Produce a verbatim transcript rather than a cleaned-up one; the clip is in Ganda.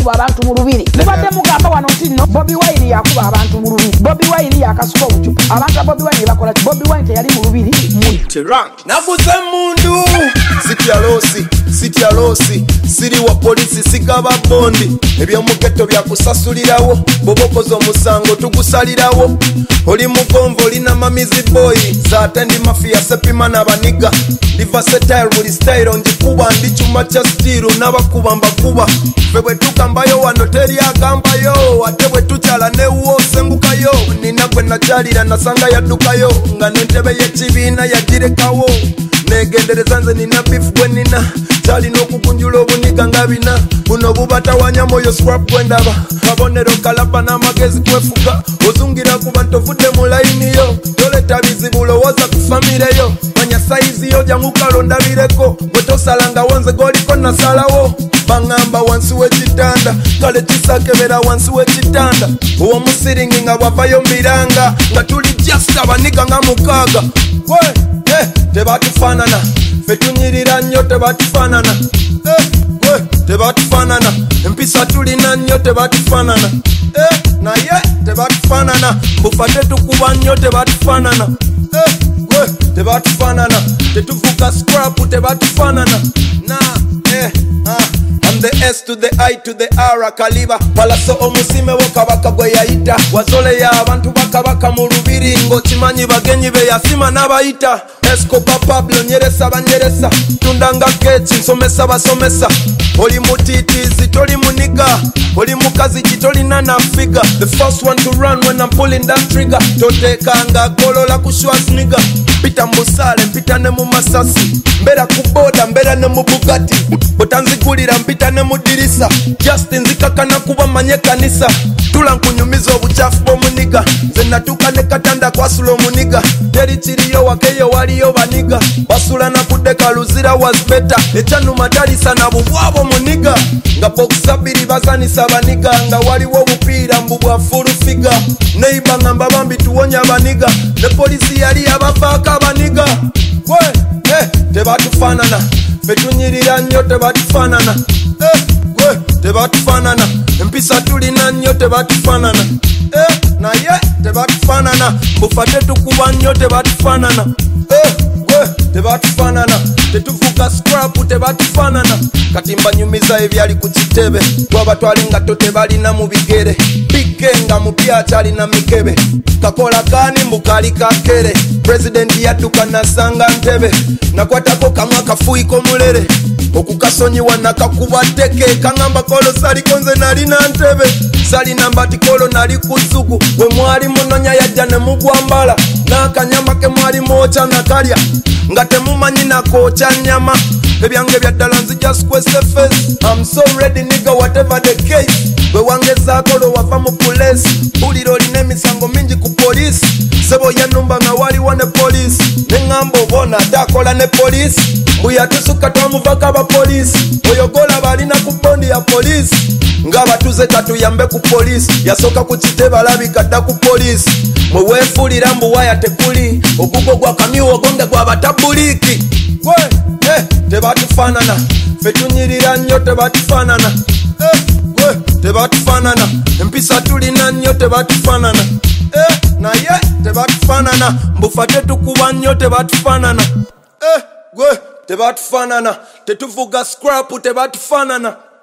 yakuba abantu mu lubiri mubadde mugamba wano nti no Bobi Wine yakuba abantu mu lubiri Bobi Wine yakasuka obucupa abantu ba Bobi Wine bakola Bobi Wine teyali mu lubiri Terang navuze mundu sitya losi sitya losi siri wa polisi sigaba bondi ebyo mugeto bya kusasulirawo bobokozo musango tugusalirawo oli mugonvo lina mamizi boy za tendi mafia sepima na baniga liva setile buli style onjikuba ndi chuma cha stiru nabakuba mbakuba febwe tukambayo wano teri agambayo ate bwe tuchala ne uwo sengukayo nina gwe nachalira nasanga yadukayo nga nentebe yekibina yagirekawo negendereza nze nina beef gwe nina chali n'okukunjula obuniga nga bina buno bubatawanya moyo scrap kwendaba kabonero kalapa n'amagezi kwefuga ozungira kuba ntovudde mu layini yo toleta bizibu lowooza ku famire yo manya saizi yo jangu kalondabireko bwe tosalanga wonze goliko nasalawo bangamba wansi w'ekitanda kale kisakebera wansi w'ekitanda uwo musiringi nga bwavayo mbiranga nga tuli just abaniga nga mukaaga we eh, tebatufaanana fe tunyirira nnyo tebatufaanana eh, we tebatufaanana empisa tulina nnyo tebatufaanana eh, naye tebatufaanana bufa tetukuba nnyo tebatufaanana eh, we tebatufaanana tetuvuga scrap tebatufaanana na eh, ah. I'm the S to the I to the R kaliba palaso omusime wo kabaka gwe yayita wazole ya abantu bakabaka mu lubiri ngo kimanyi bagenyi be yasima n'abayita Escobar Pablo nyeresa banyeresa tundanga kechi nsomesa basomesa oli mutitizi toli muniga oli mukazi kitolina na figure the first one to run when I'm pulling that trigger totekanga golola ku Schwarzenegger pita mbusale pita ne mu masasi mbera kuboda mbera ne mu Bugatti botanzigulira mpita ne mu dirisa Justin zikakana kuba manye kanisa tula nkunyumiza obuchafu bw'omuniga nze natuka ne katanda kwasula omuniga teri kiriyo wakeyo waliyo baniga basula na kudeka luzira was better echanuma talisa na bubwabo muniga nga boxabiri bazanisa baniga nga waliwo obupiira mbu bwa full figure neighbor ngamba bambi tuwonya baniga ne polisi yali abavaaka baniga we eh tebatufaanana fe tunyirira nnyo tebatufaanana eh we tebatufaanana empisa tulina nnyo tebatufaanana eh naye tebatufaanana bufa tetukuba nnyo tebatufaanana eh we tebatufaanana tetuvuga scrap tebatufaanana kati mbanyumiza ebyali ku kitebe twabatwala engato tebalina mu bigere bikenga mu byakyalina mikebe kakola kani mbukali kakere president yatuka nasanga ntebe nakwatako kamwe akafuiko mulere okukasonyiwa nakakuba teke kangamba kolo sali konze nalina ntebe sali nambati kolo nali kuzugu we mwali munonya yajja ne mugwambala nakanyama ke mwali mocha nakalya nga temumanyi nakocha nyama ebyange byaddala nzija square face I'm so ready nigga whatever the case we wangezaako lo wava mu police buliro olina emisango mingi ku police sebo yanumba nga waliwo ne police neŋŋamba obona atakola ne police mbuya tusuka twamuvako aba police oyogola balina ku bondi ya police ng'abatuze katuyambe ku police yasooka ku kitebe alabika dda ku police mwe weefuulira mbu waya tekuli ogugo gwa kamiwo gonge gwa batabuliki we eh, tebatufaanana fe tunyirira nnyo tebatufaanana eh, we tebatufaanana empisa tulina nnyo tebatufaanana eh, naye tebatufaanana mbufa tetukuba nnyo tebatufaanana eh, we tebatufaanana tetuvuga scrap tebatufaanana